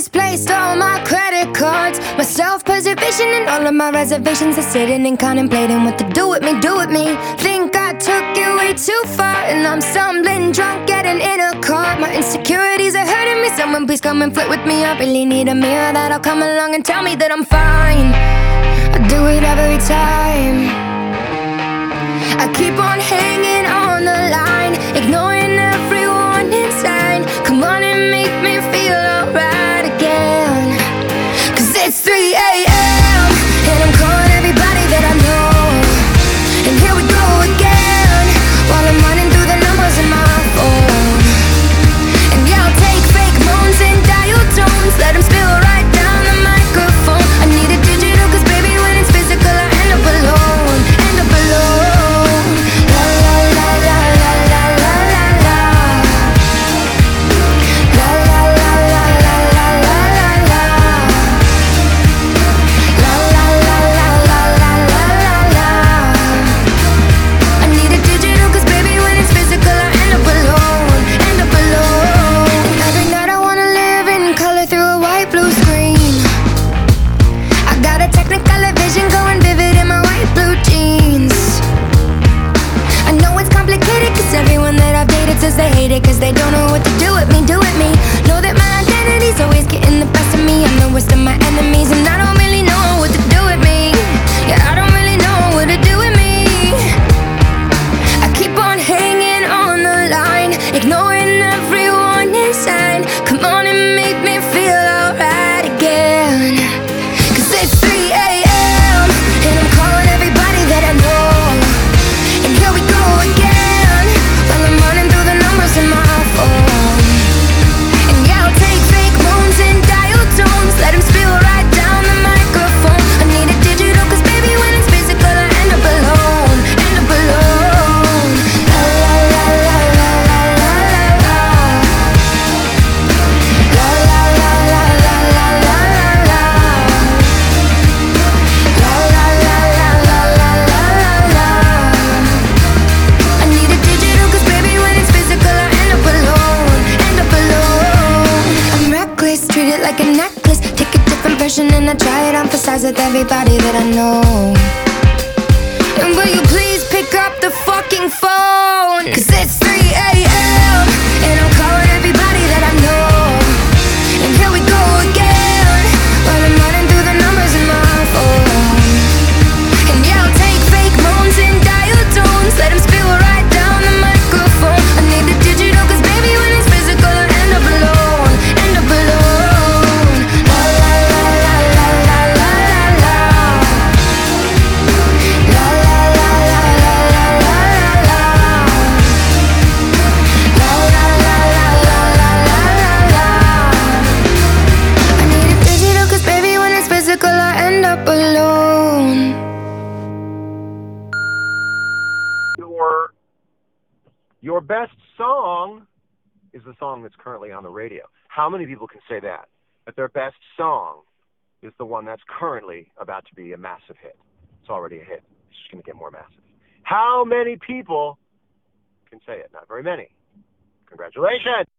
misplaced all my credit cards, my self-preservation and all of my reservations are sitting and contemplating what to do with me, do with me. Think I took it way too far, and I'm stumbling drunk, getting in a car. My insecurities are hurting me, someone please come and flirt with me. I really need a mirror that'll come along and tell me that I'm fine. I do it every time. I keep on hanging on the line, ignoring every warning sign. Come on and make me feel alright again. 'Cause it's 3 a.m. and I'm calling everybody that I know, and here we go again, while I'm running through the numbers in my phone. And yeah, I'll take fake moans and dial tones, let them spill right down the microphone. I need a digital, 'cause baby, when it's physical I end up alone, end up alone. La la la la la la la la la. La la la la la la la la la. La la la la la la la la la. I need a digital, 'cause baby, when it's physical I end up alone, end up alone. Every night I wanna live in color through a white blue screen. I got a Technicolor vision going vivid in my white blue jeans. I know it's complicated, 'cause everyone that I've dated says they hate it, 'cause they don't know what to do with me, do with me. Know that my identity's always getting the best of me. I'm the worst of my enemies, and I don't really know what to do with me. Yeah, I don't really know what to do with me. I keep on hanging on the line, ignoring every warning sign. Come on and make me feel alright again. 'Cause it's 3 a.m. and I'm calling everybody that I know, and here we go again, while I'm running through the numbers in my phone. And yeah, I'll take fake moans and dial tones, let them spill right down the microphone. I need a digital, 'cause baby, when it's physical I end up alone, end up alone. La la la la la la la la la. La la la la la la la la la. La la la la la la la la la. I need a digital, 'cause baby, when it's physical I end up alone, end up alone. I'm reckless, treat it like a necklace, take a different version and I try it on for size with everybody that I know. And will you please pick up the fucking phone? 'Cause it's 3 a.m. and I'm calling everybody that I know, and here we go again, while I'm running through the numbers in my phone. And yeah, I'll take fake moans and dial tones, let them spill right down the microphone. I need a digital, 'cause baby, when it's physical I end up alone, end up alone. La la la la la la la la la. La la la la la la la la la. La la la la la la la la la. I need a digital, 'cause baby, when it's physical I end up alone. Your best song is the song that's currently on the radio. How many people can say that? That their best song is the one that's currently about to be a massive hit. It's already a hit. It's just going to get more massive. How many people can say it? Not very many. Congratulations.